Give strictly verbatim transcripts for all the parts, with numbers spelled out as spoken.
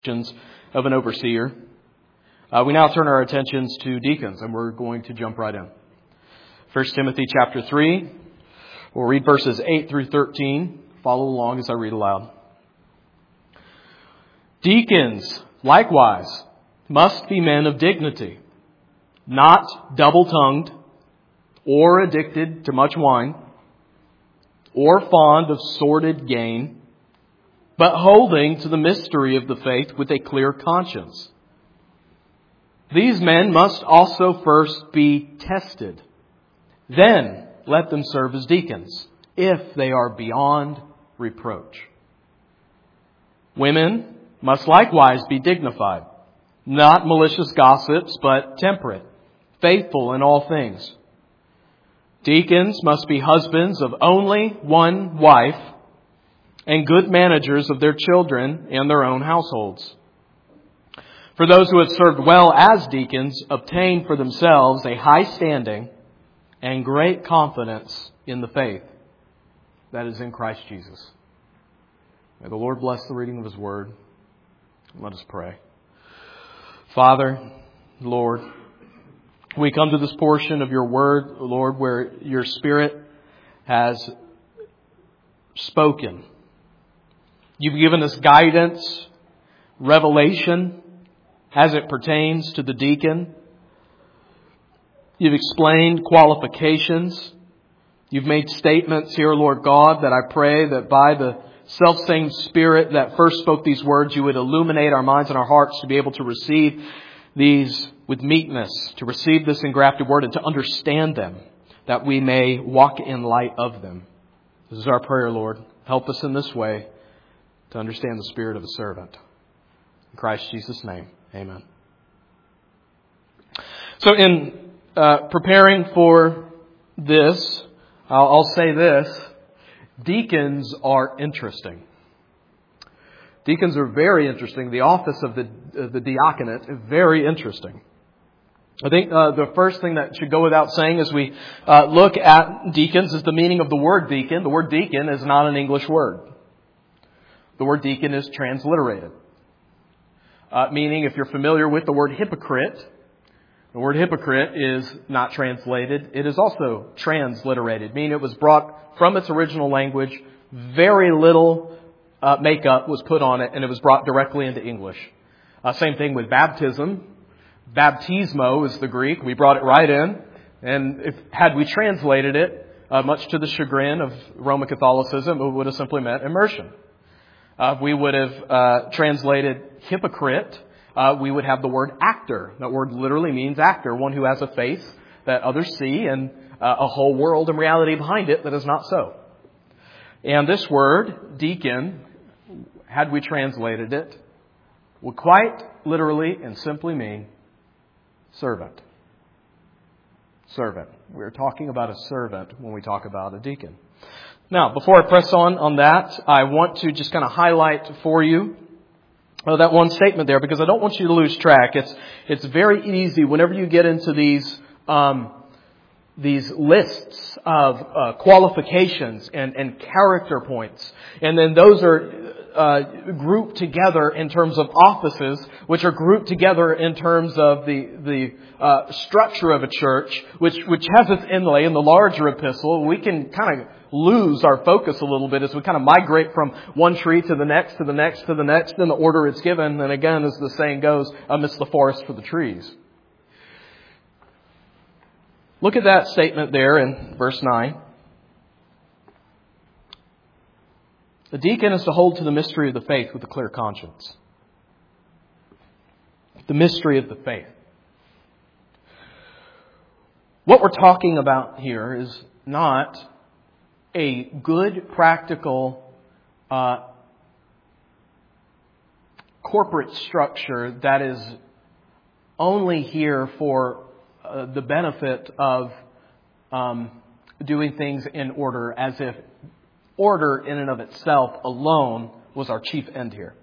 Of an overseer. Uh, we now turn our attentions to deacons, and we're going to jump right in. First Timothy chapter three. We'll read verses eight through thirteen. Follow along as I read aloud. Deacons, likewise, must be men of dignity, not double-tongued, or addicted to much wine, or fond of sordid gain, but holding to the mystery of the faith with a clear conscience. These men must also first be tested. Then let them serve as deacons, if they are beyond reproach. Women must likewise be dignified, not malicious gossips, but temperate, faithful in all things. Deacons must be husbands of only one wife, and good managers of their children and their own households. For those who have served well as deacons obtain for themselves a high standing and great confidence in the faith that is in Christ Jesus. May the Lord bless the reading of His Word. Let us pray. Father, Lord, we come to this portion of Your Word, Lord, where Your Spirit has spoken. You've given us guidance, revelation as it pertains to the deacon. You've explained qualifications. You've made statements here, Lord God, that I pray that by the self-same Spirit that first spoke these words, You would illuminate our minds and our hearts to be able to receive these with meekness, to receive this engrafted Word and to understand them, that we may walk in light of them. This is our prayer, Lord. Help us in this way to understand the spirit of a servant. In Christ Jesus' name, amen. So in uh, preparing for this, I'll, I'll say this. Deacons are interesting. Deacons are very interesting. The office of the, uh, the diaconate is very interesting. I think uh, the first thing that should go without saying as we uh, look at deacons is the meaning of the word deacon. The word deacon is not an English word. The word deacon is transliterated. Uh, meaning, if you're familiar with the word hypocrite, the word hypocrite is not translated. It is also transliterated, meaning it was brought from its original language. Very little uh, makeup was put on it, and it was brought directly into English. Uh, same thing with baptism. Baptismo is the Greek. We brought it right in. And if had we translated it, uh, much to the chagrin of Roman Catholicism, it would have simply meant immersion. Uh, if we would have uh, translated hypocrite, uh, we would have the word actor. That word literally means actor, one who has a face that others see and uh, a whole world and reality behind it that is not so. And this word, deacon, had we translated it, would quite literally and simply mean servant. Servant. We're talking about a servant when we talk about a deacon. Now, before I press on on that, I want to just kind of highlight for you uh, that one statement there, because I don't want you to lose track. It's it's very easy whenever you get into these um, these lists of uh, qualifications and, and character points, and then those are uh, grouped together in terms of offices, which are grouped together in terms of the the uh, structure of a church, which which has its inlay in the larger epistle. We can kind of lose our focus a little bit as we kind of migrate from one tree to the next, to the next, to the next, in the order it's given. And again, as the saying goes, amidst the forest for the trees. Look at that statement there in verse nine. The deacon is to hold to the mystery of the faith with a clear conscience. The mystery of the faith. What we're talking about here is not a good, practical, uh, corporate structure that is only here for uh, the benefit of um, doing things in order, as if order in and of itself alone was our chief end here.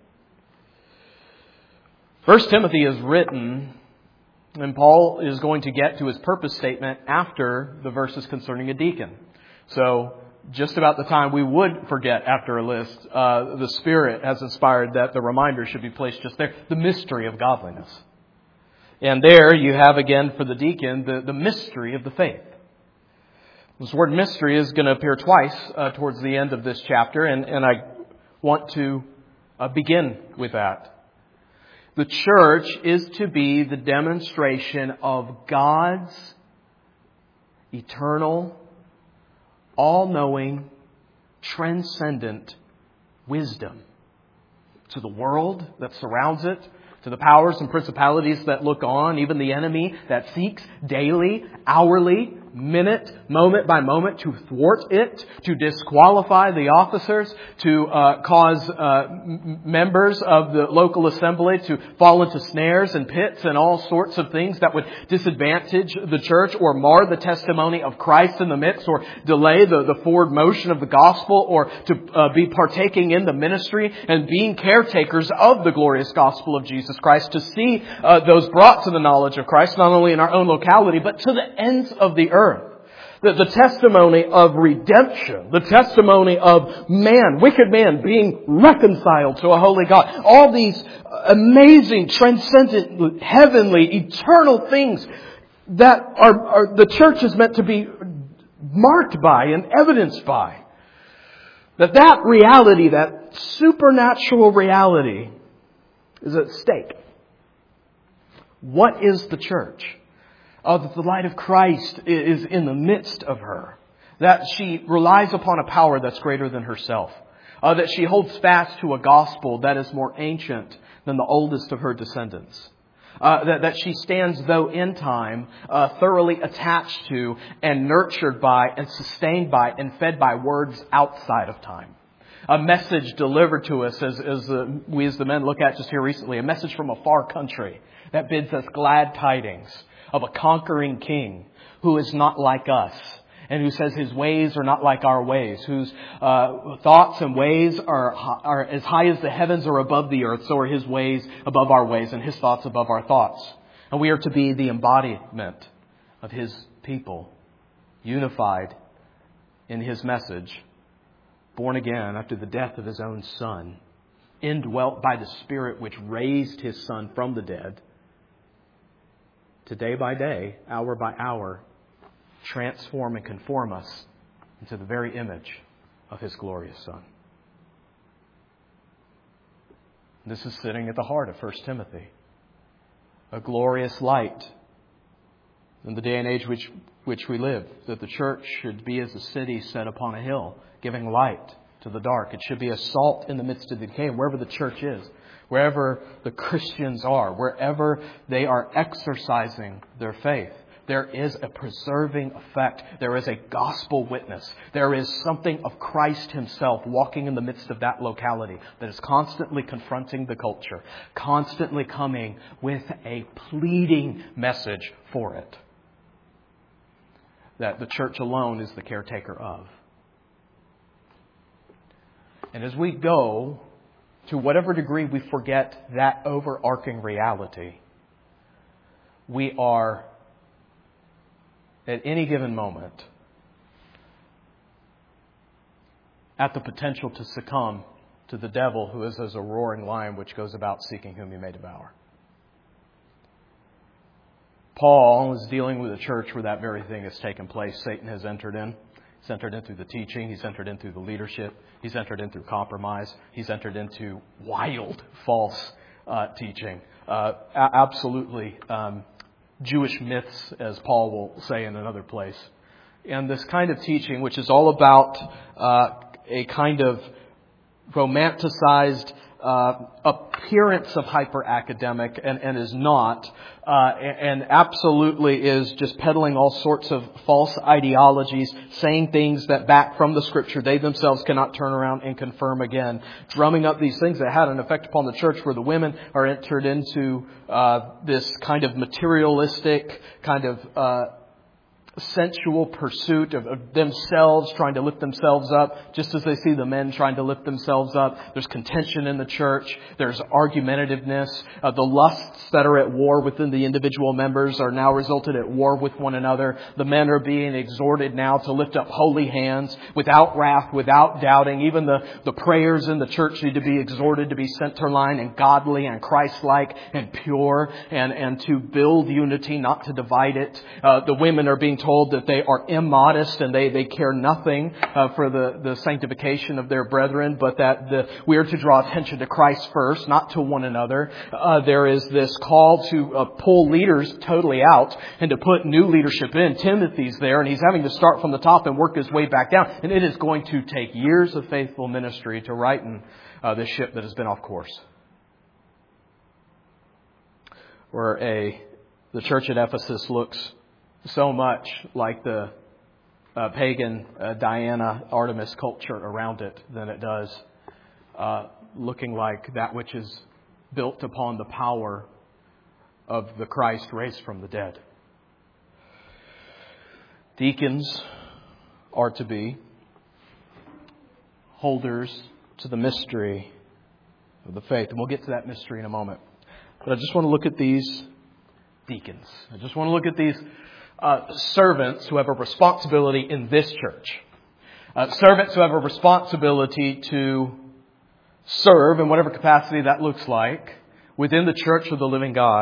First Timothy is written, and Paul is going to get to his purpose statement after the verses concerning a deacon. So just about the time we would forget after a list, uh, the Spirit has inspired that the reminder should be placed just there. The mystery of godliness. And there you have again for the deacon the, the mystery of the faith. This word mystery is going to appear twice uh, towards the end of this chapter, and, and I want to uh, begin with that. The church is to be the demonstration of God's eternal, all-knowing, transcendent wisdom to the world that surrounds it, to the powers and principalities that look on, even the enemy that seeks daily, hourly, minute, moment by moment to thwart it, to disqualify the officers, to uh, cause uh, m- members of the local assembly to fall into snares and pits and all sorts of things that would disadvantage the church or mar the testimony of Christ in the midst or delay the, the forward motion of the gospel, or to uh, be partaking in the ministry and being caretakers of the glorious gospel of Jesus Christ, to see uh, those brought to the knowledge of Christ, not only in our own locality, but to the ends of the earth. The, the testimony of redemption, the testimony of man, wicked man being reconciled to a holy God. All these amazing, transcendent, heavenly, eternal things that are, are the church is meant to be marked by and evidenced by. That that reality, that supernatural reality, is at stake. What is the church? Oh, that the light of Christ is in the midst of her. That she relies upon a power that's greater than herself. Uh, that she holds fast to a gospel that is more ancient than the oldest of her descendants. Uh, that, that she stands, though in time, uh, thoroughly attached to and nurtured by and sustained by and fed by words outside of time. A message delivered to us as, as uh, we as the men look at just here recently. A message from a far country that bids us glad tidings of a conquering king who is not like us and who says his ways are not like our ways, whose uh, thoughts and ways are, are as high as the heavens are above the earth, so are his ways above our ways and his thoughts above our thoughts. And we are to be the embodiment of his people, unified in his message, born again after the death of his own Son, indwelt by the Spirit which raised his Son from the dead, to day by day, hour by hour, transform and conform us into the very image of his glorious Son. This is sitting at the heart of First Timothy. A glorious light in the day and age which, which we live. That the church should be as a city set upon a hill, giving light to the dark. It should be a salt in the midst of the decay. And wherever the church is, wherever the Christians are, wherever they are exercising their faith, there is a preserving effect. There is a gospel witness. There is something of Christ himself walking in the midst of that locality that is constantly confronting the culture, constantly coming with a pleading message for it that the church alone is the caretaker of. And as we go, to whatever degree we forget that overarching reality, we are at any given moment at the potential to succumb to the devil, who is as a roaring lion which goes about seeking whom he may devour. Paul is dealing with a church where that very thing has taken place. Satan has entered in. He's entered in through the teaching. He's entered in through the leadership. He's entered in through compromise. He's entered into wild, false uh, teaching. Uh, a- absolutely um, Jewish myths, as Paul will say in another place. And this kind of teaching, which is all about uh, a kind of romanticized uh, appearance of hyper-academic and, and is not, uh, and absolutely is just peddling all sorts of false ideologies, saying things that back from the Scripture they themselves cannot turn around and confirm again, drumming up these things that had an effect upon the church, where the women are entered into uh, this kind of materialistic, kind of uh, sensual pursuit of, of themselves, trying to lift themselves up, just as they see the men trying to lift themselves up. There's contention in the church. There's argumentativeness. Uh, the lusts that are at war within the individual members are now resulted at war with one another. The men are being exhorted now to lift up holy hands without wrath, without doubting. Even the, the prayers in the church need to be exhorted to be center-line and godly and Christ-like and pure, and, and to build unity, not to divide it. Uh, the women are being told that they are immodest and they, they care nothing uh, for the, the sanctification of their brethren, but that the, we are to draw attention to Christ first, not to one another. Uh, there is this call to uh, pull leaders totally out and to put new leadership in. Timothy's there, and he's having to start from the top and work his way back down. And it is going to take years of faithful ministry to righten uh, this ship that has been off course. Where a the church at Ephesus looks so much like the uh, pagan uh, Diana Artemis culture around it than it does uh, looking like that which is built upon the power of the Christ raised from the dead. Deacons are to be holders to the mystery of the faith. And we'll get to that mystery in a moment. But I just want to look at these deacons. I just want to look at these Uh, servants who have a responsibility in this church. Uh, servants who have a responsibility to serve in whatever capacity that looks like within the church of the living God.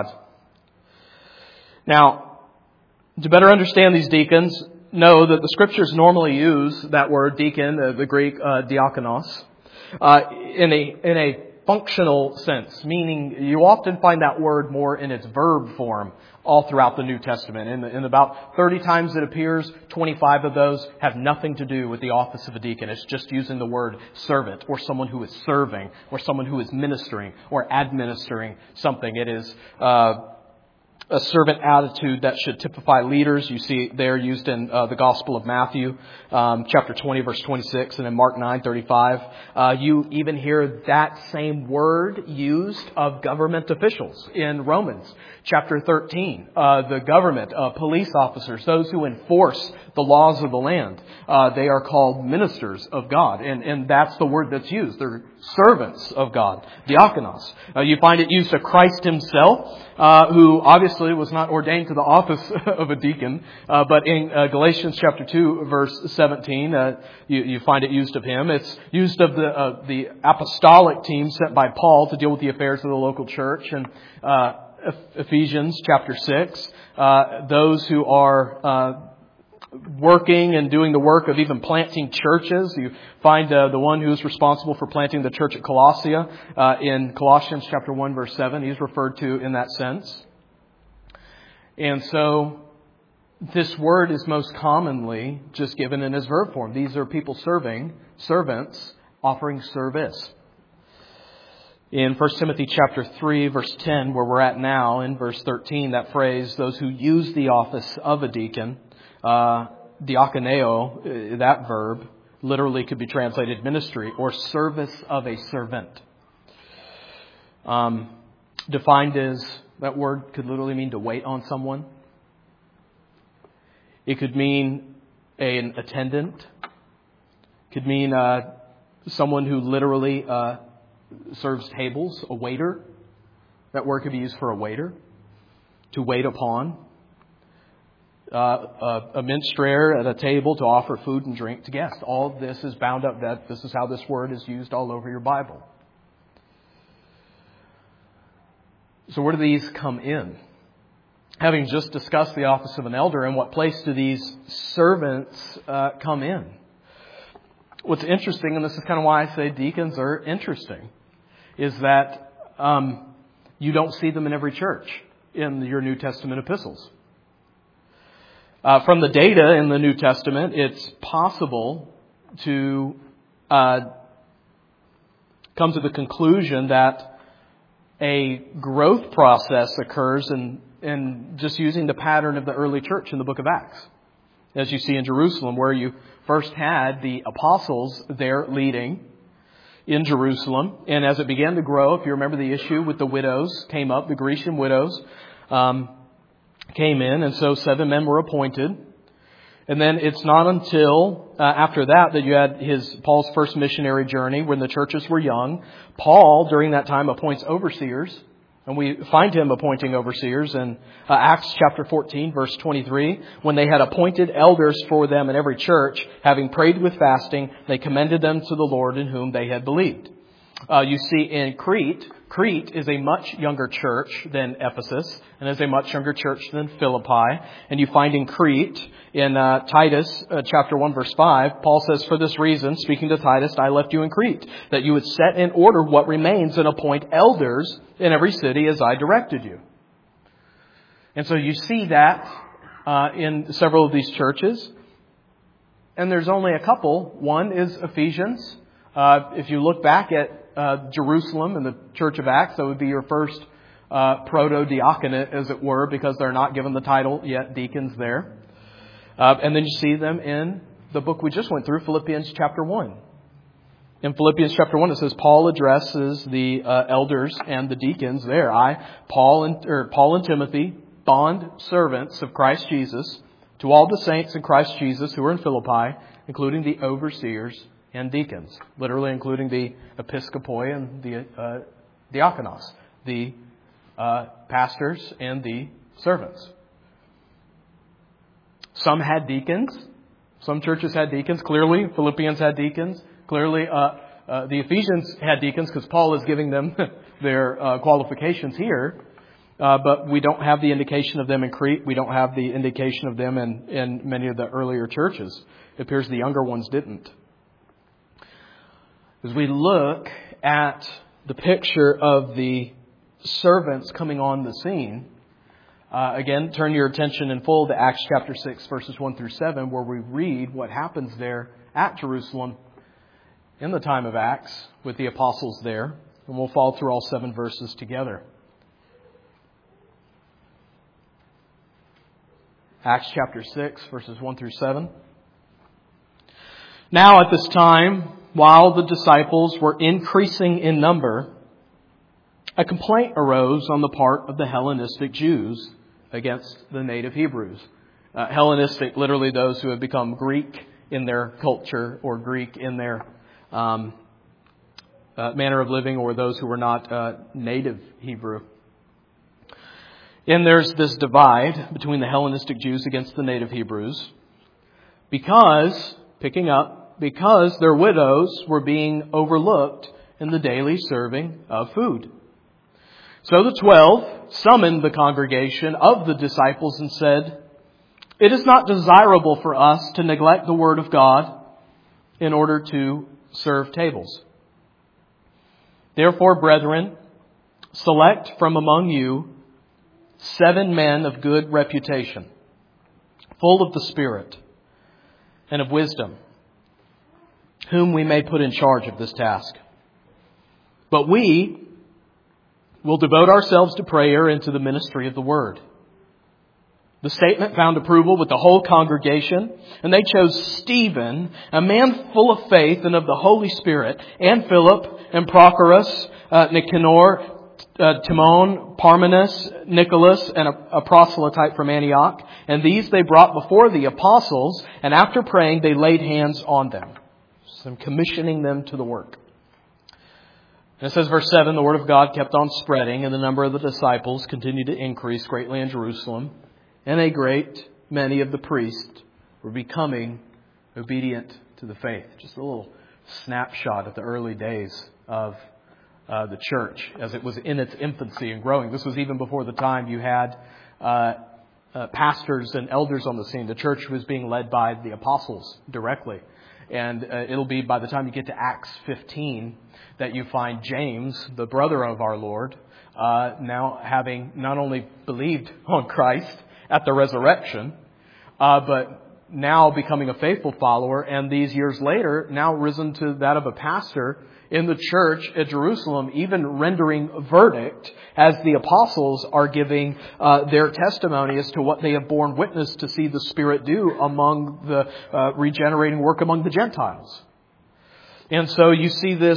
Now, to better understand these deacons, know that the Scriptures normally use that word deacon, uh, the Greek uh, diakonos, uh, in a in a functional sense, meaning you often find that word more in its verb form all throughout the New Testament. In, in about thirty times it appears, twenty-five of those have nothing to do with the office of a deacon. It's just using the word servant, or someone who is serving, or someone who is ministering, or administering something. It is uh, a servant attitude that should typify leaders. You see it there used in uh, the Gospel of Matthew, um, chapter twenty, verse twenty-six, and in Mark nine, thirty-five. Uh, you even hear that same word used of government officials in Romans chapter thirteen. Uh, the government, uh, police officers, those who enforce the laws of the land, uh, they are called ministers of God. And, and that's the word that's used. They're servants of God, diakonos. Uh, you find it used of Christ himself, uh, who obviously was not ordained to the office of a deacon. Uh, but in uh, Galatians chapter two, verse seventeen, uh, you, you find it used of him. It's used of the, uh, the apostolic team sent by Paul to deal with the affairs of the local church. And, uh, Ephesians chapter six, uh, those who are uh, working and doing the work of even planting churches. You find uh, the one who's responsible for planting the church at Colossia uh, in Colossians chapter one, verse seven. He's referred to in that sense. And so this word is most commonly just given in its verb form. These are people serving, servants, offering service. In First Timothy chapter three, verse ten, where we're at now, in verse thirteen, that phrase, those who use the office of a deacon, uh, diakoneo, that verb, literally could be translated ministry or service of a servant. Um, defined as, that word could literally mean to wait on someone. It could mean an attendant. It could mean uh, someone who literally uh, serves tables, a waiter. That word could be used for a waiter, to wait upon. Uh, a, a minstrel at a table to offer food and drink to guests. All of this is bound up. That this is how this word is used all over your Bible. So where do these come in? Having just discussed the office of an elder, in what place do these servants uh, come in? What's interesting, and this is kind of why I say deacons are interesting, is that um, you don't see them in every church in your New Testament epistles. Uh, from the data in the New Testament, it's possible to uh, come to the conclusion that a growth process occurs in, in just using the pattern of the early church in the book of Acts. As you see in Jerusalem, where you first had the apostles there leading in Jerusalem. And as it began to grow, if you remember the issue with the widows came up, the Grecian widows um, came in. And so seven men were appointed. And then it's not until uh, after that that you had his Paul's first missionary journey when the churches were young. Paul, during that time, appoints overseers. And we find him appointing overseers in uh, Acts chapter fourteen, verse twenty-three. When they had appointed elders for them in every church, having prayed with fasting, they commended them to the Lord in whom they had believed. Uh, you see in Crete, Crete is a much younger church than Ephesus and is a much younger church than Philippi. And you find in Crete, in uh, Titus uh, chapter one, verse five, Paul says, "For this reason, speaking to Titus, I left you in Crete, that you would set in order what remains and appoint elders in every city as I directed you." And so you see that uh, in several of these churches. And there's only a couple. One is Ephesians. Uh, if you look back at uh, Jerusalem and the Church of Acts, that would be your first uh, proto-diaconate, as it were, because they're not given the title yet, deacons there. Uh, and then you see them in the book we just went through, Philippians chapter one. In Philippians chapter one, it says Paul addresses the uh, elders and the deacons there. I, Paul and, or Paul and Timothy, bond servants of Christ Jesus, to all the saints in Christ Jesus who are in Philippi, including the overseers and deacons, literally including the episkopoi and the uh, diakonos, the uh, pastors and the servants. Some had deacons. Some churches had deacons. Clearly, Philippians had deacons. Clearly, uh, uh, the Ephesians had deacons because Paul is giving them their uh, qualifications here. Uh, but we don't have the indication of them in Crete. We don't have the indication of them in, in many of the earlier churches. It appears the younger ones didn't. As we look at the picture of the servants coming on the scene, uh, again, turn your attention in full to Acts chapter six, verses one through seven, where we read what happens there at Jerusalem in the time of Acts with the apostles there. And we'll follow through all seven verses together. Acts chapter six, verses one through seven. Now at this time, while the disciples were increasing in number, a complaint arose on the part of the Hellenistic Jews against the native Hebrews. Uh, Hellenistic, literally those who have become Greek in their culture or Greek in their um, uh, manner of living, or those who were not uh, native Hebrew. And there's this divide between the Hellenistic Jews against the native Hebrews because, picking up, because their widows were being overlooked in the daily serving of food. So the twelve summoned the congregation of the disciples and said, "It is not desirable for us to neglect the word of God in order to serve tables. Therefore, brethren, select from among you seven men of good reputation, full of the Spirit and of wisdom, whom we may put in charge of this task. But we will devote ourselves to prayer and to the ministry of the word." The statement found approval with the whole congregation, and they chose Stephen, a man full of faith and of the Holy Spirit, and Philip, and Prochorus, uh, Nicanor, Uh, Timon, Parmenas, Nicholas, and a, a proselyte from Antioch. And these they brought before the apostles, and after praying they laid hands on them, so commissioning them to the work. And it says, verse seven, the word of God kept on spreading, and the number of the disciples continued to increase greatly in Jerusalem. And a great many of the priests were becoming obedient to the faith. Just a little snapshot of the early days of Uh, the church as it was in its infancy and growing. This was even before the time you had uh, uh, pastors and elders on the scene. The church was being led by the apostles directly. And uh, it'll be by the time you get to Acts fifteen that you find James, the brother of our Lord, uh, now having not only believed on Christ at the resurrection, uh, but now becoming a faithful follower, and these years later now risen to that of a pastor in the church at Jerusalem, even rendering verdict as the apostles are giving uh, their testimony as to what they have borne witness to see the Spirit do among the uh, regenerating work among the Gentiles. And so you see this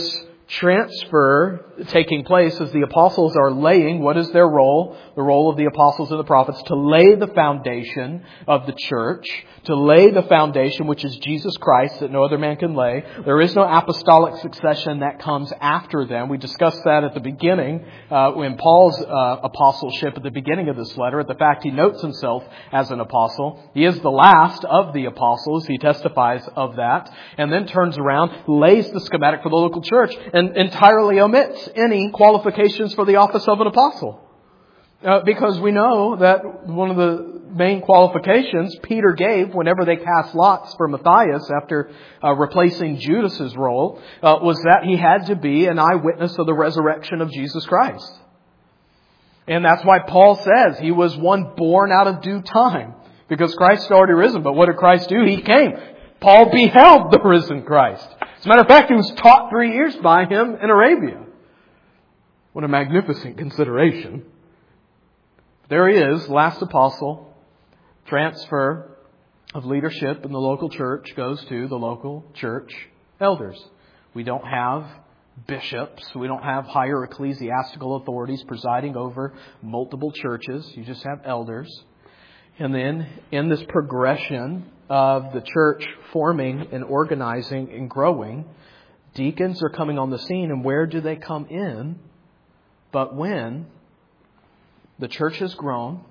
transfer taking place as the apostles are laying. What is their role? The role of the apostles and the prophets to lay the foundation of the church, to lay the foundation which is Jesus Christ that no other man can lay. There is no apostolic succession that comes after them. We discussed that at the beginning uh, in Paul's uh, apostleship at the beginning of this letter, at the fact he notes himself as an apostle. He is the last of the apostles. He testifies of that, and then turns around, lays the schematic for the local church, and entirely omits any qualifications for the office of an apostle. Uh, because we know that one of the main qualifications Peter gave whenever they cast lots for Matthias after uh, replacing Judas's role uh, was that he had to be an eyewitness of the resurrection of Jesus Christ. And that's why Paul says he was one born out of due time, because Christ had already risen. But what did Christ do? He came. Paul beheld the risen Christ. As a matter of fact, he was taught three years by him in Arabia. What a magnificent consideration. There he is, last apostle. Transfer of leadership in the local church goes to the local church elders. We don't have bishops. We don't have higher ecclesiastical authorities presiding over multiple churches. You just have elders. And then in this progression of the church forming and organizing and growing, deacons are coming on the scene. And where do they come in? But when the church has grown,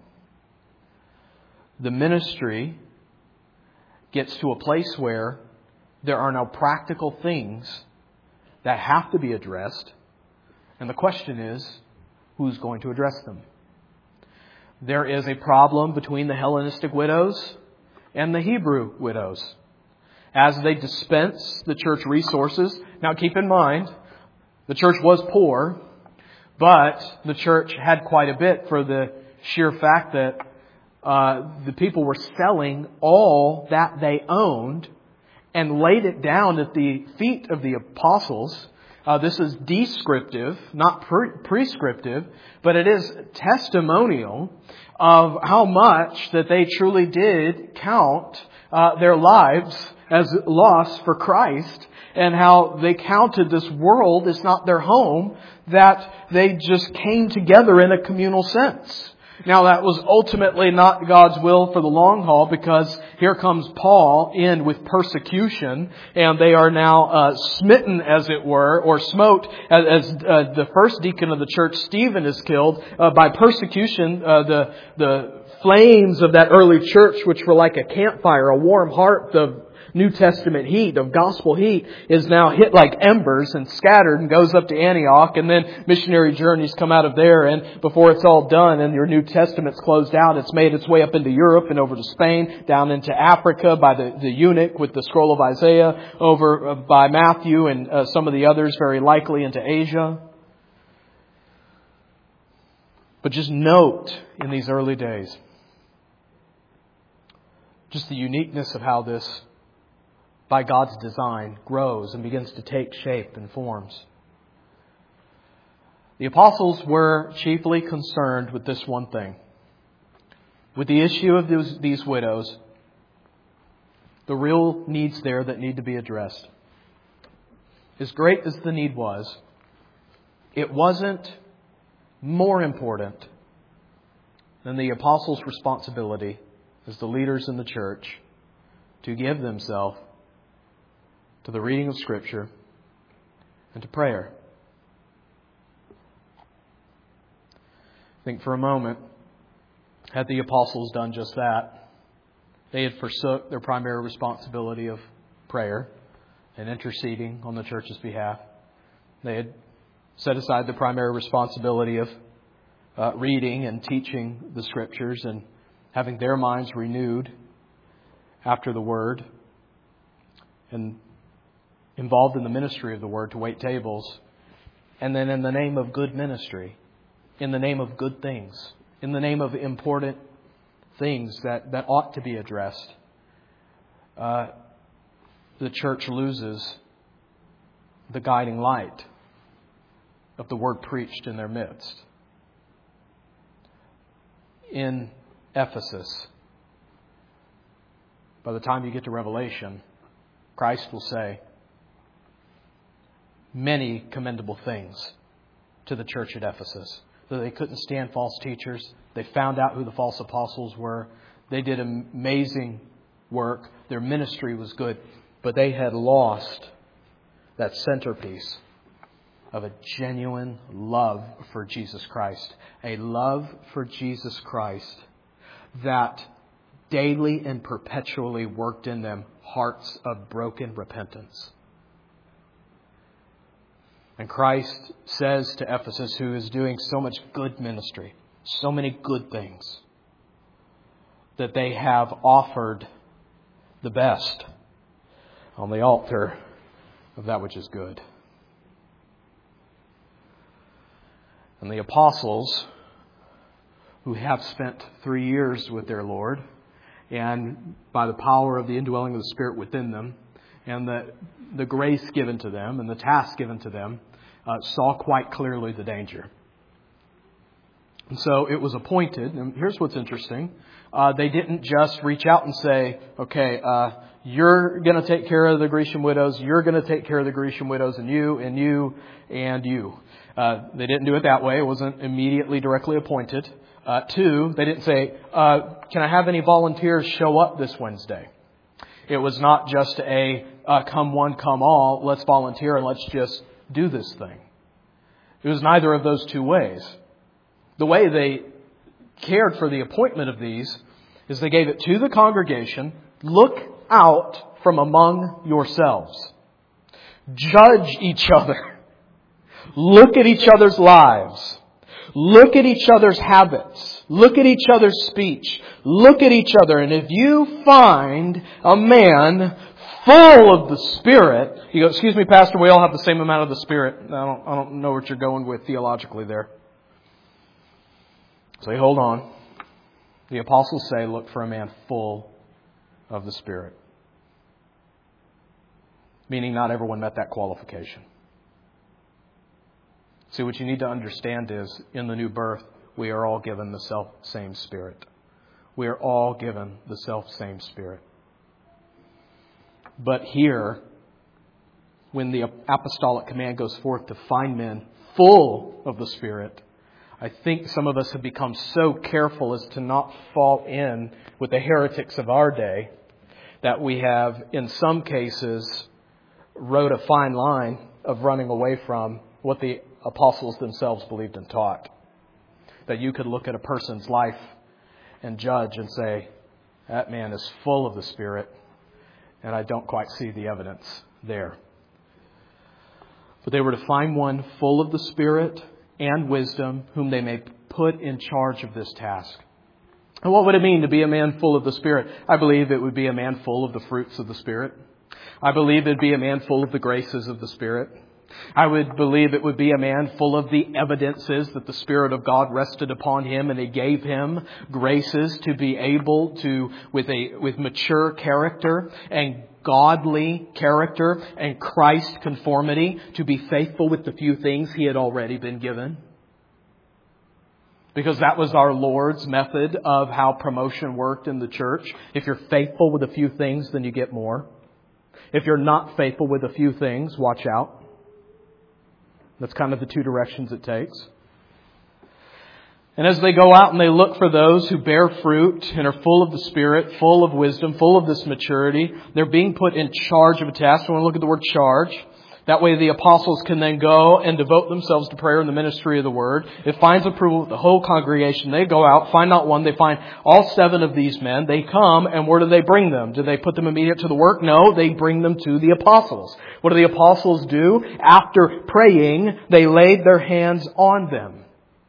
the ministry gets to a place where there are now practical things that have to be addressed. And the question is, who's going to address them? There is a problem between the Hellenistic widows and the Hebrew widows. As they dispense the church resources, now keep in mind, the church was poor, but the church had quite a bit for the sheer fact that uh, the people were selling all that they owned and laid it down at the feet of the apostles. Uh, this is descriptive, not pre- prescriptive, but it is testimonial of how much that they truly did count uh, their lives as loss for Christ, and how they counted this world as not their home, that they just came together in a communal sense. Now, that was ultimately not God's will for the long haul, because here comes Paul in with persecution, and they are now uh, smitten, as it were, or smote, as, as uh, the first deacon of the church, Stephen, is killed uh, by persecution. Uh, the the flames of that early church, which were like a campfire, a warm hearth of New Testament heat, of gospel heat, is now hit like embers and scattered and goes up to Antioch, and then missionary journeys come out of there, and before it's all done and your New Testament's closed out, it's made its way up into Europe and over to Spain, down into Africa by the, the eunuch with the scroll of Isaiah, over by Matthew and uh, some of the others, very likely into Asia. But just note in these early days, just the uniqueness of how this, by God's design, grows and begins to take shape and forms. The apostles were chiefly concerned with this one thing. With the issue of these, these widows, the real needs there that need to be addressed. As great as the need was, it wasn't more important than the apostles' responsibility as the leaders in the church to give themselves to the reading of Scripture and to prayer. Think for a moment, had the apostles done just that, they had forsook their primary responsibility of prayer and interceding on the church's behalf. They had set aside the primary responsibility of uh, reading and teaching the Scriptures and having their minds renewed after the Word, and involved in the ministry of the Word to wait tables, and then in the name of good ministry, in the name of good things, in the name of important things that, that ought to be addressed, uh, the church loses the guiding light of the Word preached in their midst. In Ephesus, by the time you get to Revelation, Christ will say, many commendable things to the church at Ephesus. That they couldn't stand false teachers. They found out who the false apostles were. They did amazing work. Their ministry was good. But they had lost that centerpiece of a genuine love for Jesus Christ. A love for Jesus Christ that daily and perpetually worked in them hearts of broken repentance. And Christ says to Ephesus, who is doing so much good ministry, so many good things, that they have offered the best on the altar of that which is good. And the apostles, who have spent three years with their Lord, and by the power of the indwelling of the Spirit within them, and the, the grace given to them, and the task given to them, uh, saw quite clearly the danger. And so it was appointed, and here's what's interesting. Uh, they didn't just reach out and say, okay, uh, you're going to take care of the Grecian widows, you're going to take care of the Grecian widows, and you, and you, and you. Uh, they didn't do it that way. It wasn't immediately directly appointed. Uh, two, they didn't say, uh, can I have any volunteers show up this Wednesday? It was not just a uh, come one, come all, let's volunteer and let's just do this thing. It was neither of those two ways. The way they cared for the appointment of these is they gave it to the congregation. Look out from among yourselves. Judge each other. Look at each other's lives. Look at each other's habits. Look at each other's speech. Look at each other. And if you find a man full of the Spirit, you go, excuse me, Pastor, we all have the same amount of the Spirit. I don't, I don't know what you're going with theologically there. Say, hold on. The apostles say, look for a man full of the Spirit. Meaning not everyone met that qualification. See, what you need to understand is, in the new birth, we are all given the self-same Spirit. We are all given the self-same Spirit. But here, when the apostolic command goes forth to find men full of the Spirit, I think some of us have become so careful as to not fall in with the heretics of our day that we have, in some cases, rode a fine line of running away from what the apostles themselves believed and taught. That you could look at a person's life and judge and say, that man is full of the Spirit, and I don't quite see the evidence there. But they were to find one full of the Spirit and wisdom, whom they may put in charge of this task. And what would it mean to be a man full of the Spirit? I believe it would be a man full of the fruits of the Spirit. I believe it would be a man full of the graces of the Spirit. I would believe it would be a man full of the evidences that the Spirit of God rested upon him, and He gave him graces to be able to, with a with mature character and godly character and Christ conformity, to be faithful with the few things he had already been given. Because that was our Lord's method of how promotion worked in the church. If you're faithful with a few things, then you get more. If you're not faithful with a few things, watch out. That's kind of the two directions it takes. And as they go out and they look for those who bear fruit and are full of the Spirit, full of wisdom, full of this maturity, they're being put in charge of a task. I want to look at the word charge. That way the apostles can then go and devote themselves to prayer and the ministry of the Word. It finds approval with the whole congregation. They go out, find not one. They find all seven of these men. They come, and where do they bring them? Do they put them immediate to the work? No, they bring them to the apostles. What do the apostles do? After praying, they laid their hands on them.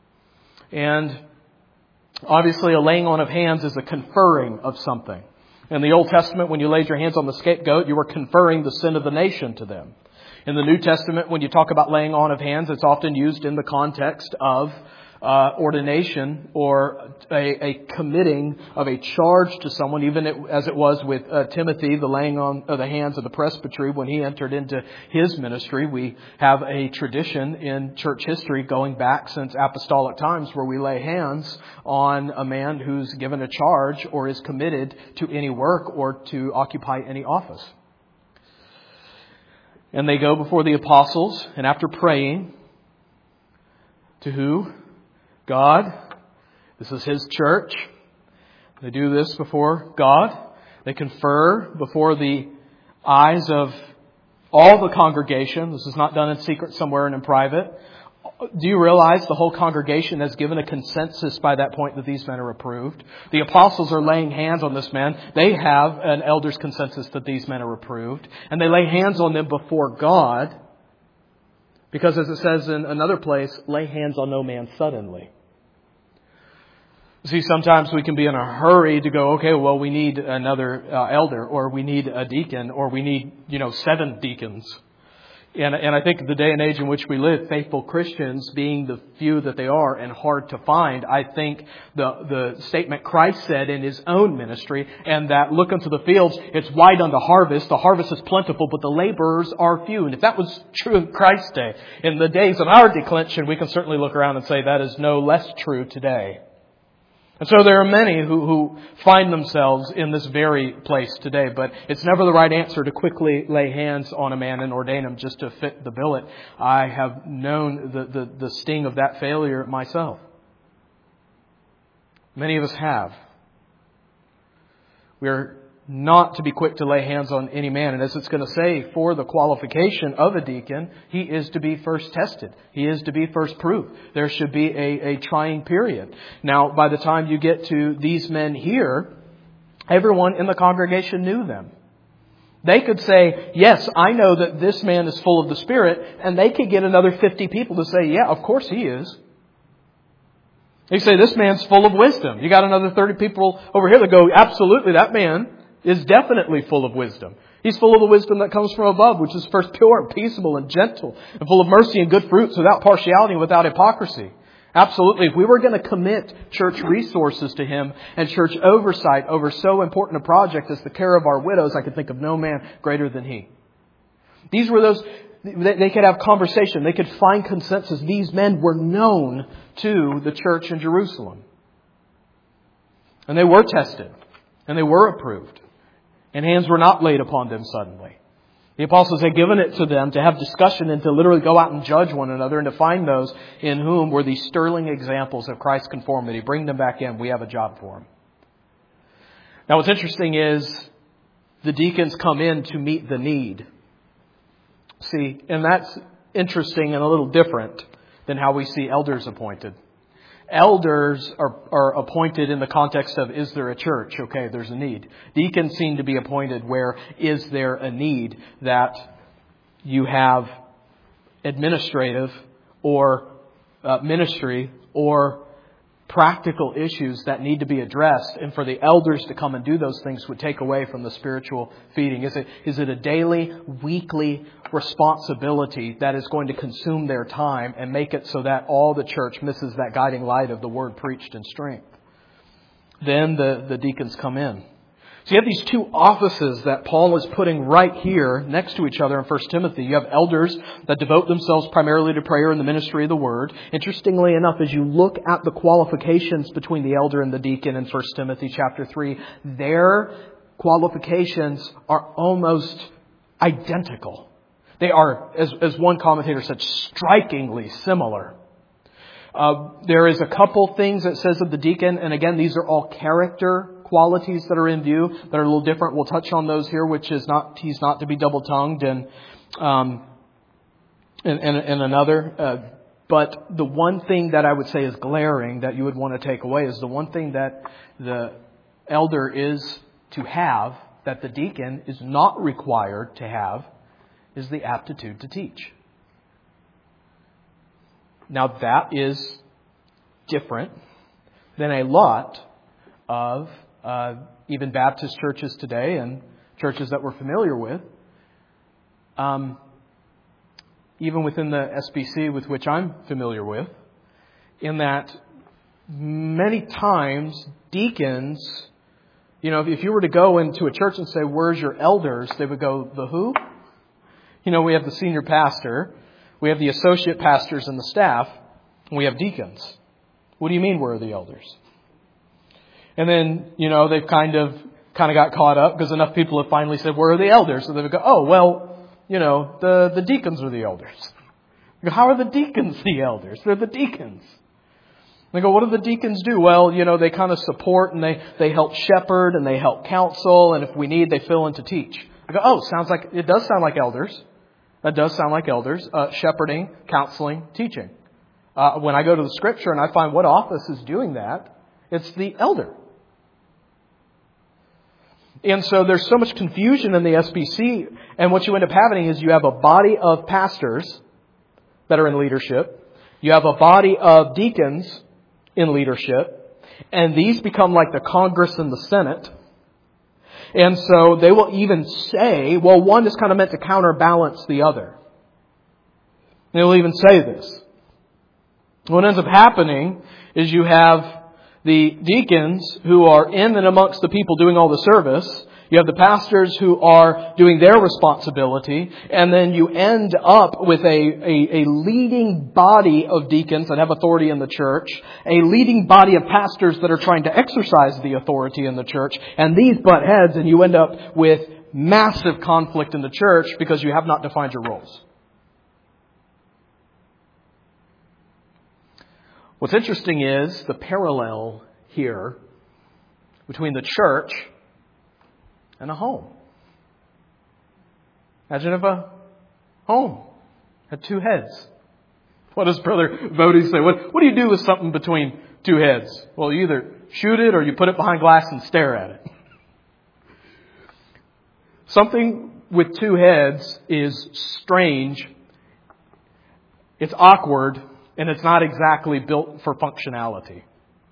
And obviously a laying on of hands is a conferring of something. In the Old Testament, when you laid your hands on the scapegoat, you were conferring the sin of the nation to them. In the New Testament, when you talk about laying on of hands, it's often used in the context of uh, ordination or a, a committing of a charge to someone, even it, as it was with uh, Timothy, the laying on of the hands of the presbytery when he entered into his ministry. We have a tradition in church history going back since apostolic times where we lay hands on a man who's given a charge or is committed to any work or to occupy any office. And they go before the apostles, and after praying, to who? God. This is His church. They do this before God. They confer before the eyes of all the congregation. This is not done in secret somewhere and in private. Do you realize the whole congregation has given a consensus by that point that these men are approved? The apostles are laying hands on this man. They have an elder's consensus that these men are approved. And they lay hands on them before God. Because as it says in another place, lay hands on no man suddenly. See, sometimes we can be in a hurry to go, okay, well, we need another uh, elder, or we need a deacon, or we need, you know, seven deacons. And, and I think the day and age in which we live, faithful Christians being the few that they are and hard to find, I think the, the statement Christ said in His own ministry, and that look unto the fields, it's wide unto harvest, the harvest is plentiful, but the laborers are few. And if that was true in Christ's day, in the days of our declension, we can certainly look around and say that is no less true today. And so there are many who, who find themselves in this very place today, but it's never the right answer to quickly lay hands on a man and ordain him just to fit the billet. I have known the, the, the sting of that failure myself. Many of us have. We are not to be quick to lay hands on any man. And as it's going to say, for the qualification of a deacon, he is to be first tested. He is to be first proved. There should be a, a trying period. Now, by the time you get to these men here, everyone in the congregation knew them. They could say, yes, I know that this man is full of the Spirit. And they could get another fifty people to say, yeah, of course he is. They say, this man's full of wisdom. You got another thirty people over here that go, absolutely, that man is definitely full of wisdom. He's full of the wisdom that comes from above, which is first pure and peaceable and gentle and full of mercy and good fruits, without partiality and without hypocrisy. Absolutely. If we were going to commit church resources to him and church oversight over so important a project as the care of our widows, I could think of no man greater than he. These were those, they could have conversation. They could find consensus. These men were known to the church in Jerusalem. And they were tested. And they were approved. And hands were not laid upon them suddenly. The apostles had given it to them to have discussion and to literally go out and judge one another and to find those in whom were these sterling examples of Christ's conformity. Bring them back in. We have a job for them. Now what's interesting is the deacons come in to meet the need. See, and that's interesting and a little different than how we see elders appointed. Elders are, are appointed in the context of, is there a church? Okay, there's a need. Deacons seem to be appointed where, is there a need that you have administrative or uh, ministry or practical issues that need to be addressed, and for the elders to come and do those things would take away from the spiritual feeding. Is it is it a daily, weekly responsibility that is going to consume their time and make it so that all the church misses that guiding light of the word preached in strength? Then the, the deacons come in. So you have these two offices that Paul is putting right here next to each other in First Timothy. You have elders that devote themselves primarily to prayer and the ministry of the word. Interestingly enough, as you look at the qualifications between the elder and the deacon in First Timothy chapter three, their qualifications are almost identical. They are, as, as one commentator said, strikingly similar. Uh, there is a couple things that says of the deacon, and again, these are all character qualities that are in view that are a little different. We'll touch on those here, which is not, he's not to be double-tongued and, um, and, and, and another. Uh, but the one thing that I would say is glaring that you would want to take away is the one thing that the elder is to have that the deacon is not required to have is the aptitude to teach. Now that is different than a lot of uh, even Baptist churches today and churches that we're familiar with. Um, even within the S B C with which I'm familiar with, in that many times deacons, you know, if you were to go into a church and say, where's your elders? They would go, the who? You know, we have the senior pastor, we have the associate pastors and the staff, and we have deacons. What do you mean, where are the elders? And then, you know, they've kind of kind of got caught up because enough people have finally said, where are the elders? So they would go, oh, well, you know, the, the deacons are the elders. I go, how are the deacons the elders? They're the deacons. They go, what do the deacons do? Well, you know, they kind of support and they, they help shepherd and they help counsel. And if we need, they fill in to teach. I go, oh, sounds like, it does sound like elders. That does sound like elders. Uh, shepherding, counseling, teaching. Uh, when I go to the Scripture and I find what office is doing that, it's the elder. And so there's so much confusion in the S B C. And what you end up having is you have a body of pastors that are in leadership. You have a body of deacons in leadership. And these become like the Congress and the Senate. And so they will even say, well, one is kind of meant to counterbalance the other. They will even say this. What ends up happening is you have the deacons who are in and amongst the people doing all the service. You have the pastors who are doing their responsibility. And then you end up with a, a, a leading body of deacons that have authority in the church. A leading body of pastors that are trying to exercise the authority in the church. And these butt heads, and you end up with massive conflict in the church because you have not defined your roles. What's interesting is the parallel here between the church and a home. Imagine if a home had two heads. What does Brother Bodie say? What, what do you do with something between two heads? Well, you either shoot it or you put it behind glass and stare at it. Something with two heads is strange. It's awkward. And it's not exactly built for functionality.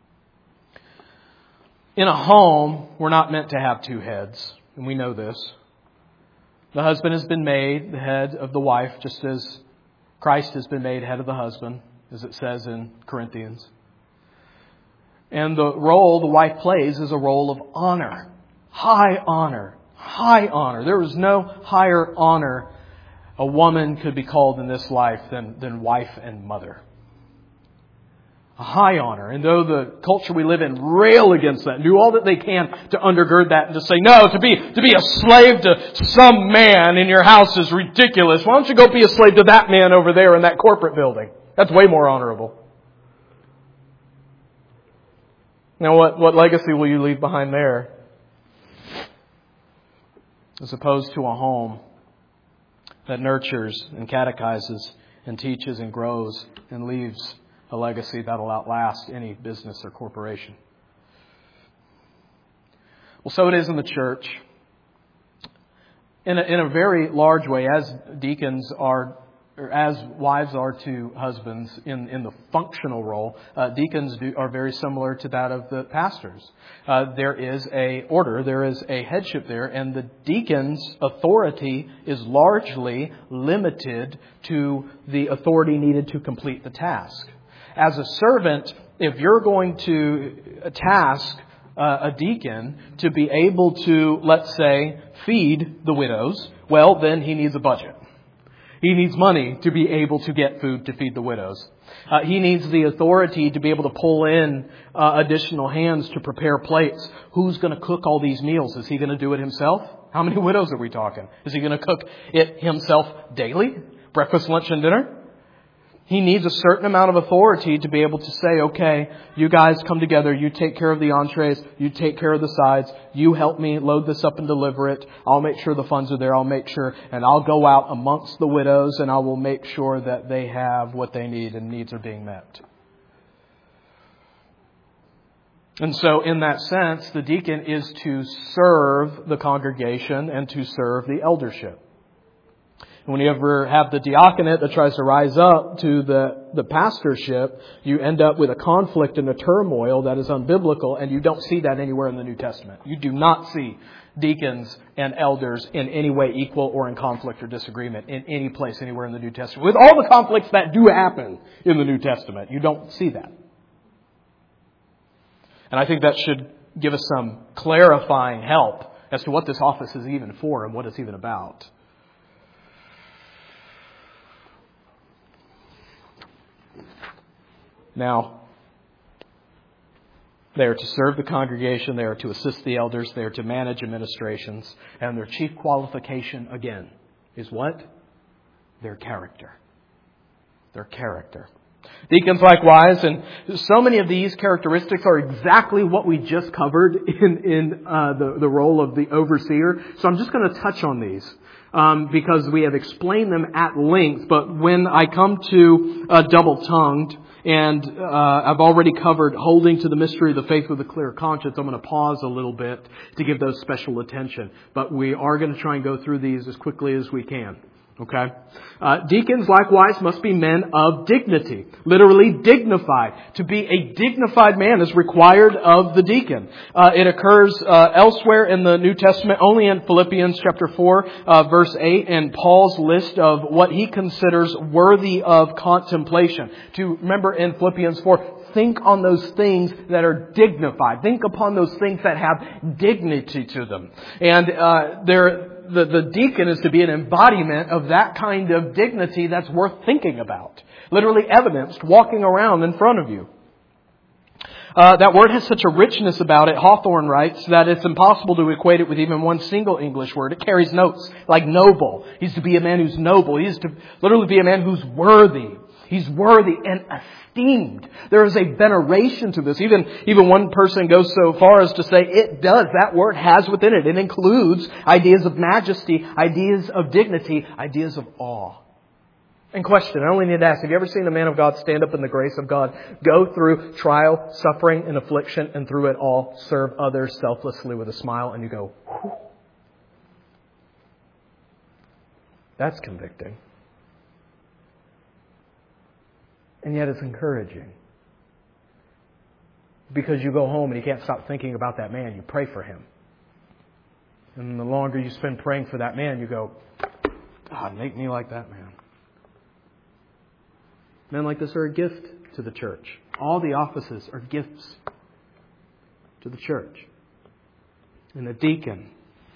In a home, we're not meant to have two heads. And we know this. The husband has been made the head of the wife, just as Christ has been made head of the husband, as it says in Corinthians. And the role the wife plays is a role of honor. High honor. High honor. There is no higher honor a woman could be called in this life than, than wife and mother. A high honor. And though the culture we live in rail against that and do all that they can to undergird that and to say, no, to be to be a slave to some man in your house is ridiculous. Why don't you go be a slave to that man over there in that corporate building? That's way more honorable. Now, what, what legacy will you leave behind there? As opposed to a home that nurtures and catechizes and teaches and grows and leaves a legacy that will outlast any business or corporation. Well, so it is in the church. In a, in a very large way, as deacons are, or as wives are to husbands in, in the functional role, uh, deacons do, are very similar to that of the pastors. Uh, there is a order, there is a headship there, and the deacon's authority is largely limited to the authority needed to complete the task. As a servant, if you're going to task uh, a deacon to be able to, let's say, feed the widows, well, then he needs a budget. He needs money to be able to get food to feed the widows. Uh, he needs the authority to be able to pull in uh, additional hands to prepare plates. Who's going to cook all these meals? Is he going to do it himself? How many widows are we talking? Is he going to cook it himself daily? Breakfast, lunch, and dinner? He needs a certain amount of authority to be able to say, okay, you guys come together, you take care of the entrees, you take care of the sides, you help me load this up and deliver it. I'll make sure the funds are there, I'll make sure, and I'll go out amongst the widows and I will make sure that they have what they need and needs are being met. And so in that sense, the deacon is to serve the congregation and to serve the eldership. When you ever have the diaconate that tries to rise up to the, the pastorship, you end up with a conflict and a turmoil that is unbiblical, and you don't see that anywhere in the New Testament. You do not see deacons and elders in any way equal or in conflict or disagreement in any place anywhere in the New Testament. With all the conflicts that do happen in the New Testament, you don't see that. And I think that should give us some clarifying help as to what this office is even for and what it's even about. Now, they are to serve the congregation, they are to assist the elders, they are to manage administrations, and their chief qualification, again, is what? Their character. Their character. Deacons likewise, and so many of these characteristics are exactly what we just covered in, in uh, the, the role of the overseer. So I'm just going to touch on these um, because we have explained them at length. But when I come to uh, double-tongued, and uh, I've already covered holding to the mystery of the faith with a clear conscience, I'm going to pause a little bit to give those special attention. But we are going to try and go through these as quickly as we can. Okay? Uh, deacons likewise must be men of dignity. Literally dignified. To be a dignified man is required of the deacon. Uh, it occurs uh, elsewhere in the New Testament, only in Philippians chapter four, uh, verse eight, and Paul's list of what he considers worthy of contemplation. To remember in Philippians four, think on those things that are dignified. Think upon those things that have dignity to them. And uh, there. The, the deacon is to be an embodiment of that kind of dignity that's worth thinking about. Literally evidenced walking around in front of you. Uh, that word has such a richness about it, Hawthorne writes, that it's impossible to equate it with even one single English word. It carries notes like noble. He's to be a man who's noble. He's to literally be a man who's worthy. He's worthy and esteemed. There is a veneration to this. Even, even one person goes so far as to say it does. That word has within it. It includes ideas of majesty, ideas of dignity, ideas of awe. And question, I only need to ask, have you ever seen a man of God stand up in the grace of God, go through trial, suffering, and affliction, and through it all serve others selflessly with a smile, and you go, whew. That's convicting. And yet it's encouraging. Because you go home and you can't stop thinking about that man. You pray for him. And the longer you spend praying for that man, you go, God, make me like that man. Men like this are a gift to the church. All the offices are gifts to the church. And a deacon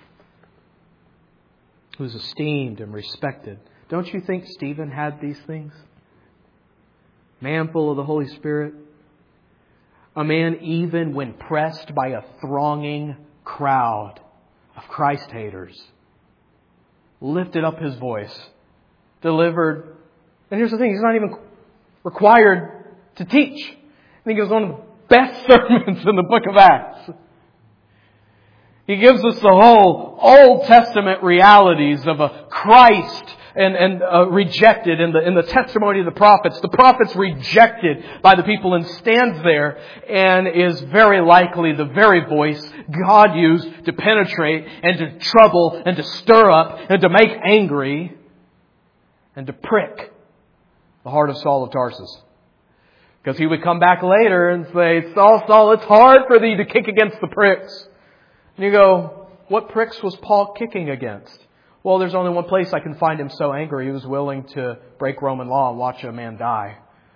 who's esteemed and respected. Don't you think Stephen had these things? Man full of the Holy Spirit. A man even when pressed by a thronging crowd of Christ haters. Lifted up his voice. Delivered. And here's the thing, he's not even required to teach. I think it was one of the best sermons in the book of Acts. He gives us the whole Old Testament realities of a Christ and, and uh, rejected in the, in the testimony of the prophets. The prophets rejected by the people, and stands there and is very likely the very voice God used to penetrate and to trouble and to stir up and to make angry and to prick the heart of Saul of Tarsus. Because he would come back later and say, Saul, Saul, it's hard for thee to kick against the pricks. And you go, what pricks was Paul kicking against? Well, there's only one place I can find him so angry. He was willing to break Roman law and watch a man die.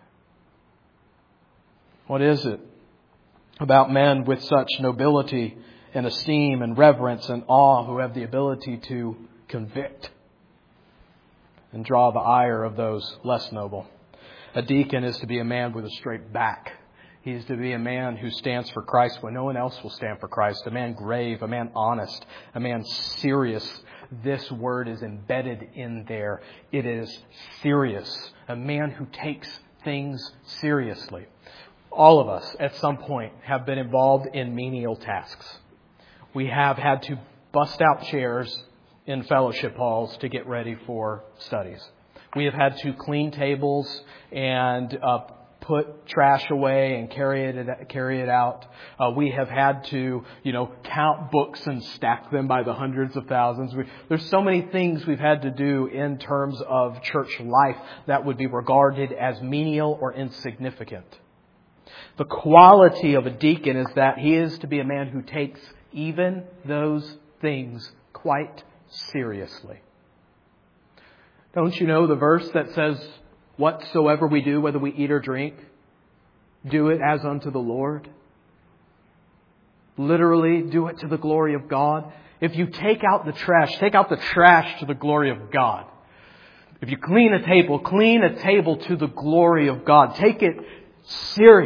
What is it about men with such nobility and esteem and reverence and awe who have the ability to convict and draw the ire of those less noble? A deacon is to be a man with a straight back. He is to be a man who stands for Christ when no one else will stand for Christ. A man grave, a man honest, a man serious. This word is embedded in there. It is serious. A man who takes things seriously. All of us at some point have been involved in menial tasks. We have had to bust out chairs in fellowship halls to get ready for studies. We have had to clean tables and uh, put trash away and carry it carry it out. Uh, we have had to, you know, count books and stack them by the hundreds of thousands. We, there's so many things we've had to do in terms of church life that would be regarded as menial or insignificant. The quality of a deacon is that he is to be a man who takes even those things quite seriously. Don't you know the verse that says, whatsoever we do, whether we eat or drink, do it as unto the Lord? Literally, do it to the glory of God. If you take out the trash, take out the trash to the glory of God. If you clean a table, clean a table to the glory of God. Take it serious.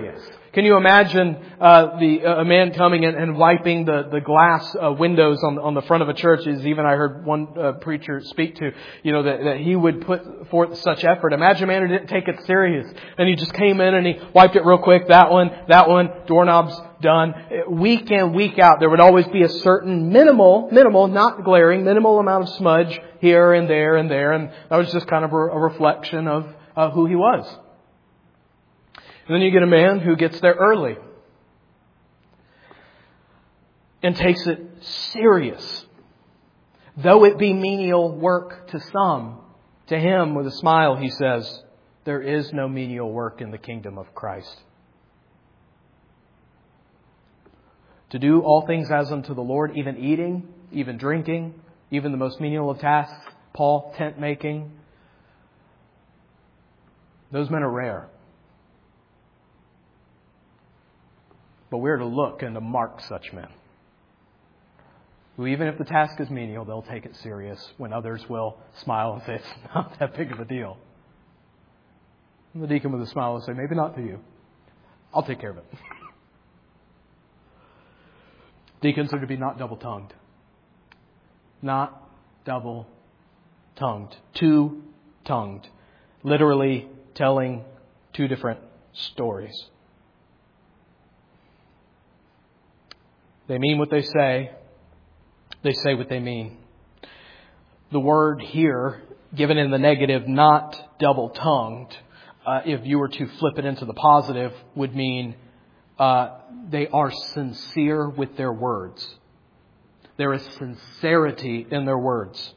Can you imagine uh, the uh, a man coming in and wiping the the glass uh, windows on on the front of a church? As even I heard one uh, preacher speak to, you know, that, that he would put forth such effort. Imagine a man who didn't take it serious, and he just came in and he wiped it real quick. That one, that one, doorknobs done. Week in, week out, there would always be a certain minimal, minimal, not glaring, minimal amount of smudge here and there and there, and that was just kind of a, a reflection of uh, who he was. And then you get a man who gets there early and takes it serious. Though it be menial work to some, to him with a smile he says, there is no menial work in the kingdom of Christ. To do all things as unto the Lord, even eating, even drinking, even the most menial of tasks, Paul, tent making. Those men are rare. But we're to look and to mark such men, who even if the task is menial, they'll take it serious when others will smile and say, it's not that big of a deal. And the deacon with a smile will say, maybe not to you. I'll take care of it. Deacons are to be not double-tongued. Not double-tongued. Two-tongued. Literally telling two different stories. They mean what they say. They say what they mean. The word here, given in the negative, not double-tongued, uh, if you were to flip it into the positive, would mean uh, they are sincere with their words. There is sincerity in their words.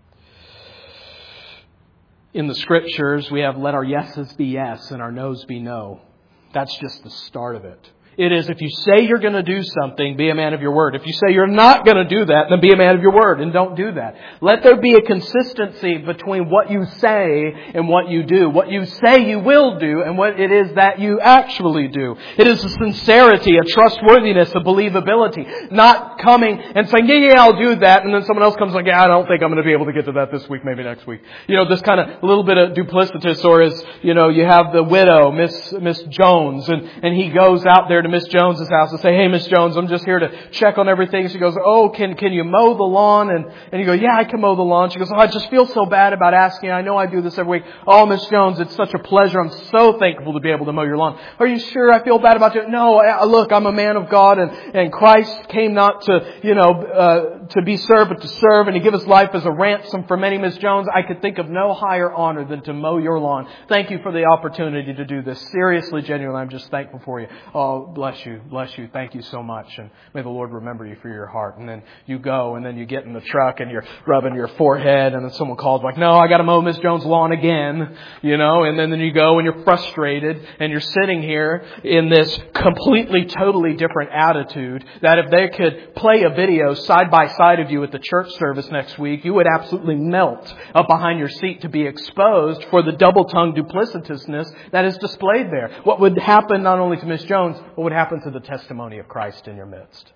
In the Scriptures, we have let our yeses be yes and our noes be no. That's just the start of it. It is, if you say you're going to do something, be a man of your word. If you say you're not going to do that, then be a man of your word and don't do that. Let there be a consistency between what you say and what you do. What you say you will do and what it is that you actually do. It is a sincerity, a trustworthiness, a believability. Not coming and saying, yeah, yeah, I'll do that. And then someone else comes like, yeah, I don't think I'm going to be able to get to that this week, maybe next week. You know, this kind of little bit of duplicitous, or as, you know, you have the widow, Miss, Miss Jones, and, and he goes out there to Miss Jones's house and say, hey, Miss Jones, I'm just here to check on everything. She goes, oh, can can you mow the lawn? And, and you go, yeah, I can mow the lawn. She goes, oh, I just feel so bad about asking. I know I do this every week. Oh, Miss Jones, it's such a pleasure. I'm so thankful to be able to mow your lawn. Are you sure I feel bad about you? No, I, look, I'm a man of God, and, and Christ came not to, you know, uh, to be served, but to serve, and He gave His life as a ransom for many. Miss Jones, I could think of no higher honor than to mow your lawn. Thank you for the opportunity to do this. Seriously, genuinely, I'm just thankful for you. Oh, bless you, bless you. Thank you so much. And may the Lord remember you for your heart. And then you go, and then you get in the truck and you're rubbing your forehead, and then someone calls like, no, I got to mow Miss Jones' lawn again, you know, and then, then you go and you're frustrated and you're sitting here in this completely, totally different attitude that if they could play a video side by side of you at the church service next week, you would absolutely melt up behind your seat to be exposed for the double-tongued duplicitousness that is displayed there. What would happen not only to Miss Jones, what would happen to the testimony of Christ in your midst?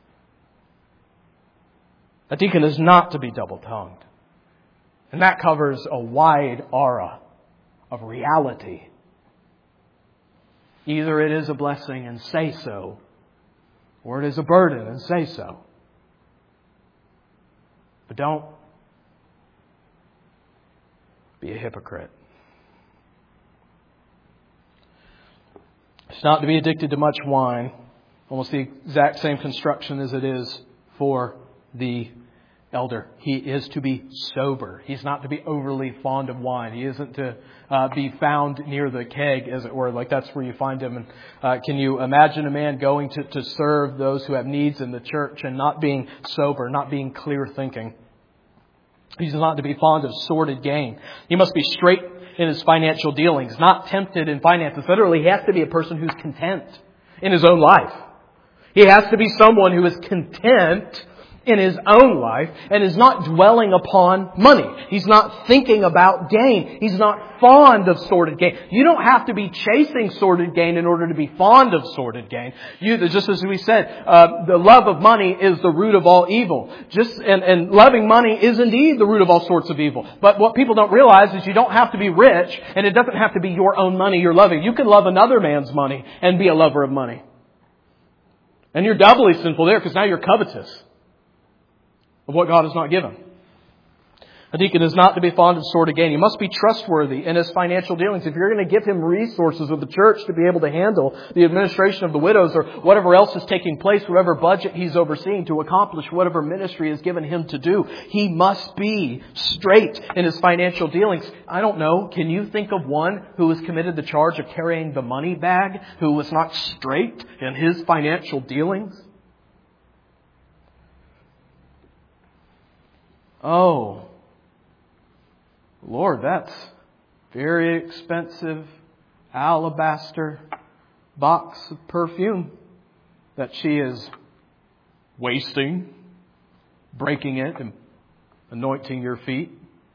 A deacon is not to be double-tongued. And that covers a wide aura of reality. Either it is a blessing and say so, or it is a burden and say so. But don't be a hypocrite. It's not to be addicted to much wine. Almost the exact same construction as it is for the elder. He is to be sober. He's not to be overly fond of wine. He isn't to uh, be found near the keg, as it were. Like that's where you find him. And uh, can you imagine a man going to, to serve those who have needs in the church and not being sober, not being clear thinking? He's not to be fond of sordid gain. He must be straight in his financial dealings, not tempted in finances. Literally, he has to be a person who's content in his own life. He has to be someone who is content in his own life and is not dwelling upon money. He's not thinking about gain. He's not fond of sordid gain. You don't have to be chasing sordid gain in order to be fond of sordid gain. You, just as we said, uh, the love of money is the root of all evil. Just and, and loving money is indeed the root of all sorts of evil. But what people don't realize is you don't have to be rich, and it doesn't have to be your own money you're loving. You can love another man's money and be a lover of money. And you're doubly sinful there because now you're covetous of what God has not given. A deacon is not to be fond of sordid gain. He must be trustworthy in his financial dealings. If you're going to give him resources of the church to be able to handle the administration of the widows or whatever else is taking place, whatever budget he's overseeing to accomplish whatever ministry is given him to do, he must be straight in his financial dealings. I don't know. Can you think of one who was committed the charge of carrying the money bag who was not straight in his financial dealings? Oh, Lord, that's very expensive alabaster box of perfume that she is wasting, breaking it and anointing your feet.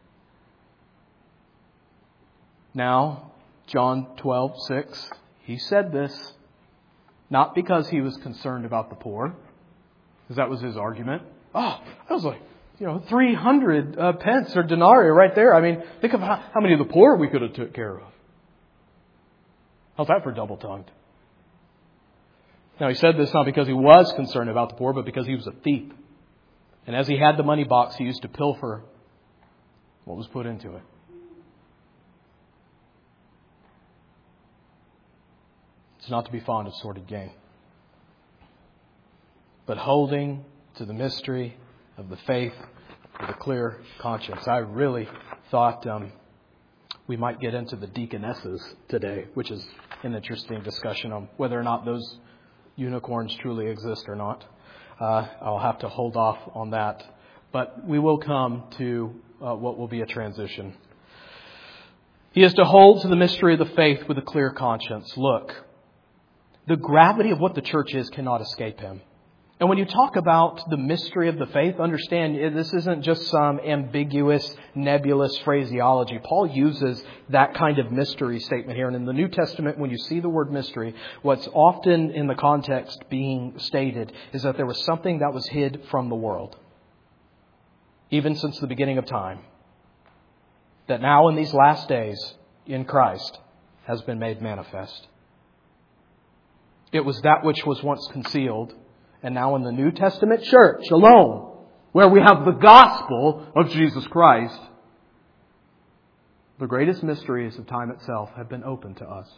Now, John twelve six, he said this not because he was concerned about the poor, because that was his argument. Oh, I was like, You know, three hundred uh, pence or denarii right there. I mean, think of how, how many of the poor we could have took care of. How's that for double-tongued? Now, he said this not because he was concerned about the poor, but because he was a thief. And as he had the money box, he used to pilfer what was put into it. It's not to be fond of sordid gain, but holding to the mystery of the faith with a clear conscience. I really thought um, we might get into the deaconesses today, which is an interesting discussion on whether or not those unicorns truly exist or not. Uh, I'll have to hold off on that. But we will come to uh, what will be a transition. He is to hold to the mystery of the faith with a clear conscience. Look, the gravity of what the church is cannot escape him. And when you talk about the mystery of the faith, understand this isn't just some ambiguous, nebulous phraseology. Paul uses that kind of mystery statement here. And in the New Testament, when you see the word mystery, what's often in the context being stated is that there was something that was hid from the world, even since the beginning of time, that now in these last days in Christ has been made manifest. It was that which was once concealed. And now in the New Testament church alone, where we have the gospel of Jesus Christ, the greatest mysteries of time itself have been opened to us.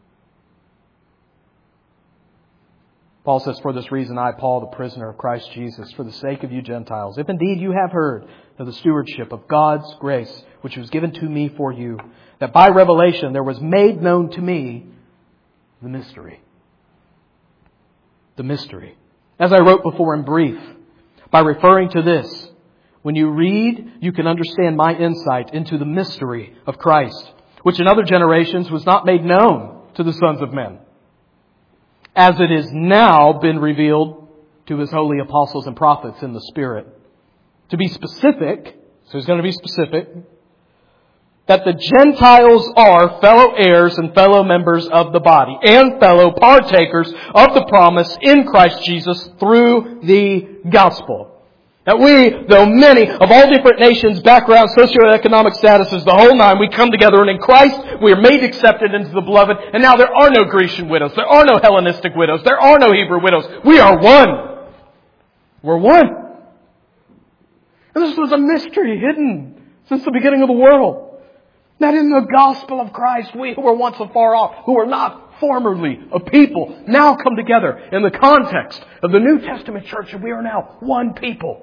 Paul says, for this reason I, Paul, the prisoner of Christ Jesus, for the sake of you Gentiles, if indeed you have heard of the stewardship of God's grace, which was given to me for you, that by revelation there was made known to me the mystery. The mystery. As I wrote before in brief, by referring to this, when you read, you can understand my insight into the mystery of Christ, which in other generations was not made known to the sons of men, as it is now been revealed to His holy apostles and prophets in the Spirit. To be specific, so he's going to be specific, that the Gentiles are fellow heirs and fellow members of the body and fellow partakers of the promise in Christ Jesus through the gospel. That we, though many of all different nations, backgrounds, socioeconomic statuses, the whole nine, we come together and in Christ we are made accepted into the beloved. And now there are no Grecian widows. There are no Hellenistic widows. There are no Hebrew widows. We are one. We're one. And this was a mystery hidden since the beginning of the world. That in the gospel of Christ, we who were once afar off, who were not formerly a people, now come together in the context of the New Testament church, and we are now one people.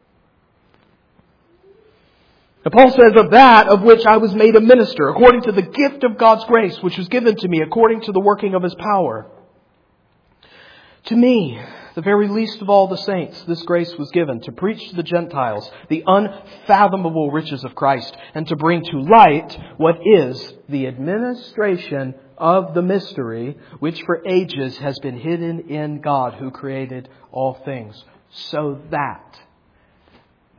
And Paul says, of that of which I was made a minister, according to the gift of God's grace, which was given to me according to the working of His power. To me, the very least of all the saints, this grace was given to preach to the Gentiles the unfathomable riches of Christ and to bring to light what is the administration of the mystery which for ages has been hidden in God who created all things, so that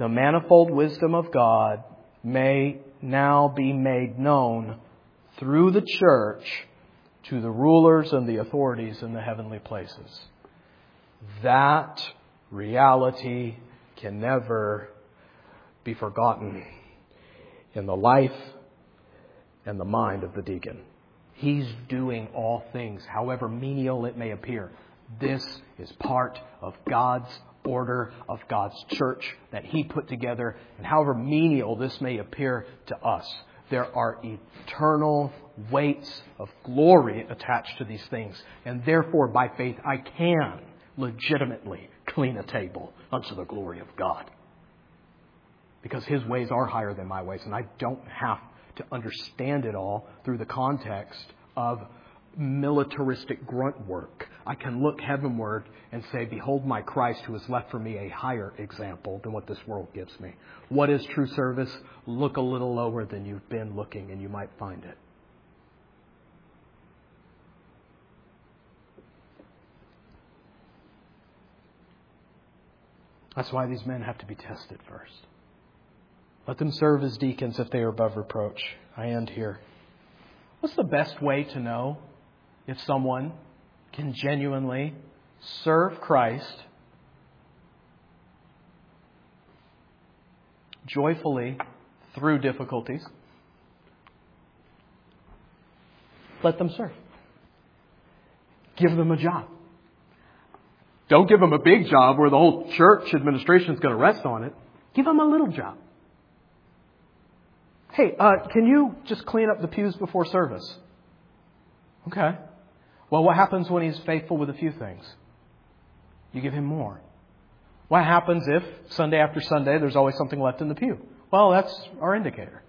the manifold wisdom of God may now be made known through the church to the rulers and the authorities in the heavenly places. That reality can never be forgotten in the life and the mind of the deacon. He's doing all things, however menial it may appear. This is part of God's order, of God's church that He put together. And however menial this may appear to us, there are eternal weights of glory attached to these things. And therefore, by faith, I can legitimately clean a table unto the glory of God. Because His ways are higher than my ways. And I don't have to understand it all through the context of militaristic grunt work. I can look heavenward and say, behold my Christ who has left for me a higher example than what this world gives me. What is true service? Look a little lower than you've been looking and you might find it. That's why these men have to be tested first. Let them serve as deacons if they are above reproach. I end here. What's the best way to know if someone can genuinely serve Christ joyfully through difficulties? Let them serve. Give them a job. Don't give them a big job where the whole church administration is going to rest on it. Give them a little job. Hey, uh, can you just clean up the pews before service? Okay. Well, what happens when he's faithful with a few things? You give him more. What happens if Sunday after Sunday there's always something left in the pew? Well, that's our indicator.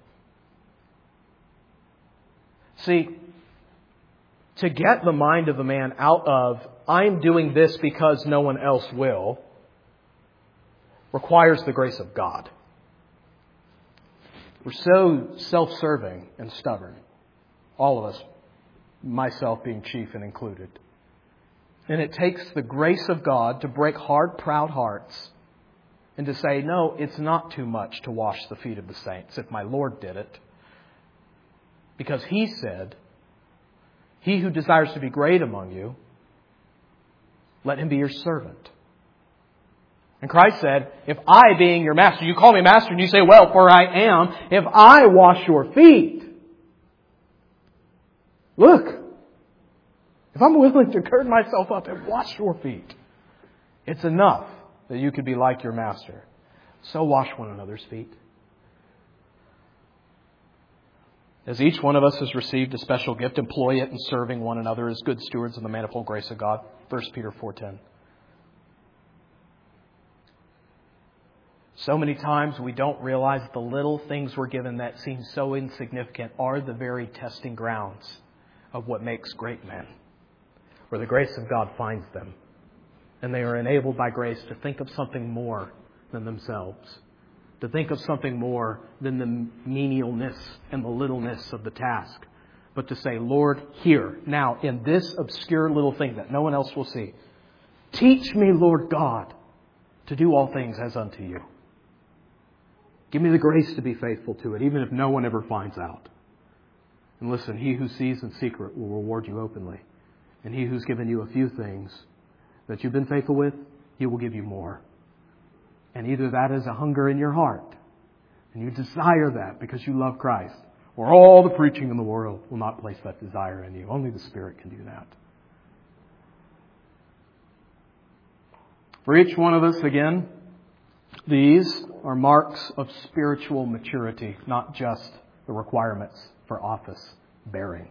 See, to get the mind of the man out of, I'm doing this because no one else will, requires the grace of God. We're so self-serving and stubborn. All of us, myself being chief and included. And it takes the grace of God to break hard, proud hearts and to say, no, it's not too much to wash the feet of the saints if my Lord did it. Because He said, he who desires to be great among you, let him be your servant. And Christ said, if I, being your master, you call me master and you say, well, for I am, if I wash your feet, look, if I'm willing to gird myself up and wash your feet, it's enough that you could be like your master. So wash one another's feet. As each one of us has received a special gift, employ it in serving one another as good stewards of the manifold grace of God. First Peter four ten. So many times we don't realize the little things we're given that seem so insignificant are the very testing grounds of what makes great men, where the grace of God finds them. And they are enabled by grace to think of something more than themselves, to think of something more than the menialness and the littleness of the task, but to say, Lord, here, now, in this obscure little thing that no one else will see, teach me, Lord God, to do all things as unto you. Give me the grace to be faithful to it, even if no one ever finds out. And listen, He who sees in secret will reward you openly. And He who's given you a few things that you've been faithful with, He will give you more. And either that is a hunger in your heart, and you desire that because you love Christ, or all the preaching in the world will not place that desire in you. Only the Spirit can do that. For each one of us, again, these are marks of spiritual maturity, not just the requirements for office bearing.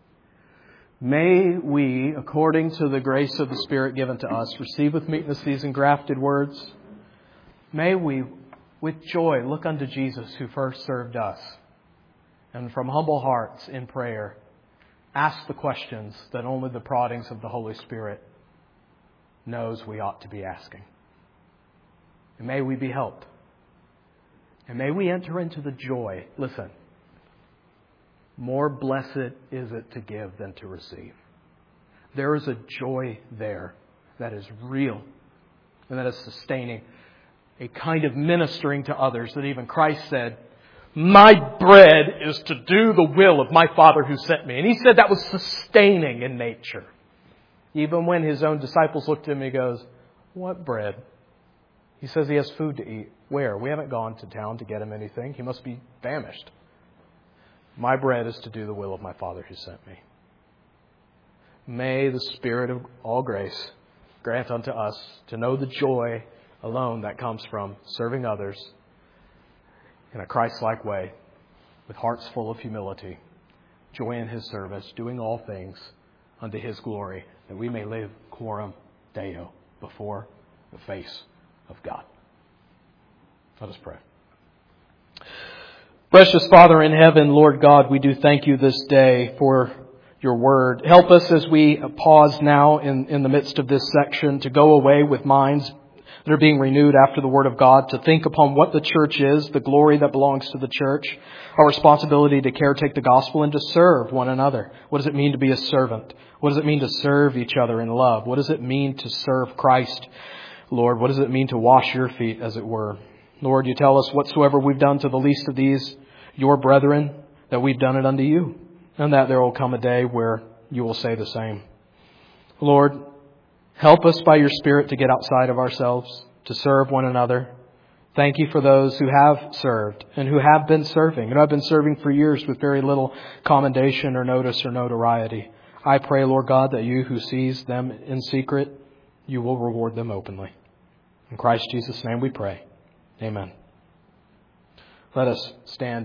May we, according to the grace of the Spirit given to us, receive with meekness these engrafted words. May we, with joy, look unto Jesus who first served us, and from humble hearts in prayer, ask the questions that only the proddings of the Holy Spirit knows we ought to be asking. And may we be helped. And may we enter into the joy. Listen, more blessed is it to give than to receive. There is a joy there that is real and that is sustaining. a kind of ministering to others that even Christ said, my bread is to do the will of my Father who sent me. And He said that was sustaining in nature. Even when His own disciples looked at Him, He goes, what bread? He says He has food to eat. Where? We haven't gone to town to get Him anything. He must be famished. My bread is to do the will of my Father who sent me. May the Spirit of all grace grant unto us to know the joy alone that comes from serving others in a Christ-like way, with hearts full of humility, joy in His service, doing all things unto His glory, that we may live coram Deo before the face of God. Let us pray. Precious Father in heaven, Lord God, we do thank You this day for Your Word. Help us as we pause now in, in the midst of this section to go away with minds that are being renewed after the Word of God, to think upon what the church is, the glory that belongs to the church, our responsibility to caretake the gospel and to serve one another. What does it mean to be a servant? What does it mean to serve each other in love? What does it mean to serve Christ, Lord? What does it mean to wash Your feet, as it were? Lord, You tell us whatsoever we've done to the least of these, Your brethren, that we've done it unto You, and that there will come a day where You will say the same. Lord, help us by Your Spirit to get outside of ourselves, to serve one another. Thank You for those who have served and who have been serving, and who have been serving for years with very little commendation or notice or notoriety. I pray, Lord God, that You who sees them in secret, You will reward them openly. In Christ Jesus' name we pray. Amen. Let us stand.